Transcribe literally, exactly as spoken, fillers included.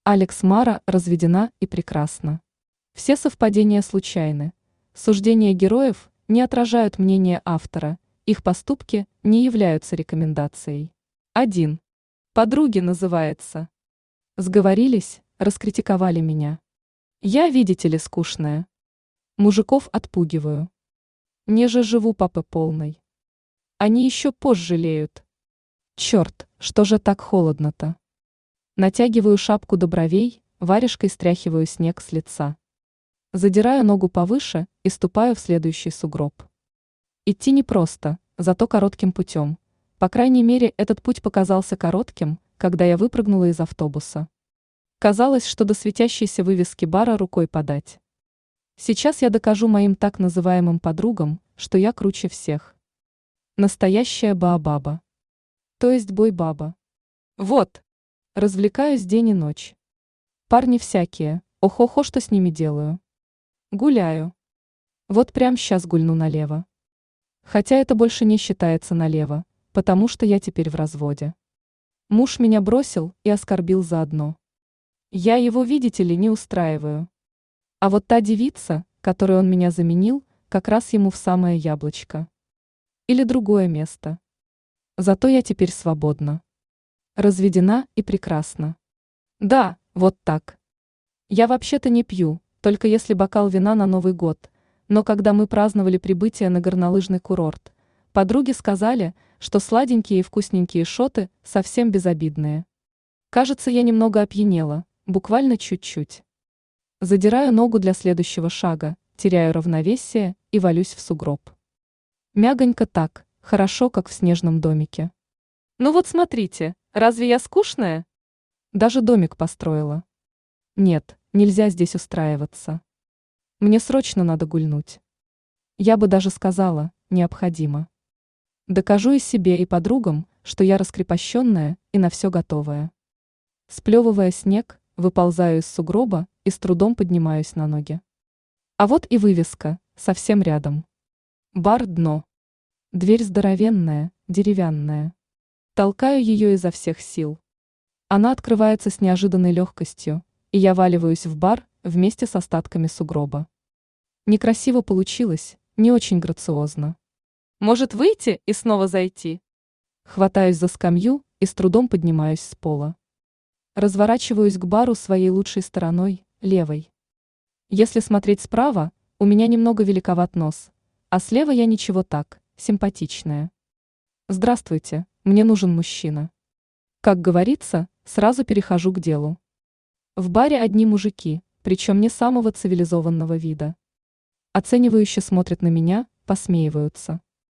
Алекс Мара разведена и прекрасна. Все совпадения случайны. Суждения героев не отражают мнение автора, их поступки не являются рекомендацией. Один. Подруги называется. Сговорились, раскритиковали меня. Я, видите ли, скучная. Мужиков отпугиваю. Не же живу папы полной. Они еще позже жалеют. Черт, что же так холодно-то? Натягиваю шапку до бровей, варежкой стряхиваю снег с лица. Задираю ногу повыше и ступаю в следующий сугроб. Идти непросто, зато коротким путем. По крайней мере, этот путь показался коротким, когда я выпрыгнула из автобуса. Казалось, что до светящейся вывески бара рукой подать. Сейчас я докажу моим так называемым подругам, что я круче всех. Настоящая баобаба. То есть бой-баба. Вот. Развлекаюсь день и ночь. Парни всякие, ох-охо, что с ними делаю. Гуляю. Вот прям сейчас гульну налево. Хотя это больше не считается налево, потому что я теперь в разводе. Муж меня бросил и оскорбил заодно. Я его, видите ли, не устраиваю. А вот та девица, которой он меня заменил, как раз ему в самое яблочко. Или другое место. Зато я теперь свободна. Разведена и прекрасна. Да, вот так. Я вообще-то не пью, только если бокал вина на Новый год, но когда мы праздновали прибытие на горнолыжный курорт, подруги сказали, что сладенькие и вкусненькие шоты совсем безобидные. Кажется, я немного опьянела, буквально чуть-чуть. Задираю ногу для следующего шага, теряю равновесие и валюсь в сугроб. Мягонько так, хорошо, как в снежном домике. Ну вот смотрите, разве я скучная? Даже домик построила. Нет, нельзя здесь устраиваться. Мне срочно надо гульнуть. Я бы даже сказала, необходимо. Докажу и себе, и подругам, что я раскрепощенная и на все готовая. Сплевывая снег, выползаю из сугроба и с трудом поднимаюсь на ноги. А вот и вывеска, совсем рядом. Бар «Дно». Дверь здоровенная, деревянная. Толкаю ее изо всех сил. Она открывается с неожиданной легкостью, и я валиваюсь в бар вместе с остатками сугроба. Некрасиво получилось, не очень грациозно. Может, выйти и снова зайти? Хватаюсь за скамью и с трудом поднимаюсь с пола. Разворачиваюсь к бару своей лучшей стороной, левой. Если смотреть справа, у меня немного великоват нос, а слева я ничего так, симпатичная. Здравствуйте, мне нужен мужчина. Как говорится, сразу перехожу к делу. В баре одни мужики, причем не самого цивилизованного вида. Оценивающе смотрят на меня, посмеиваются.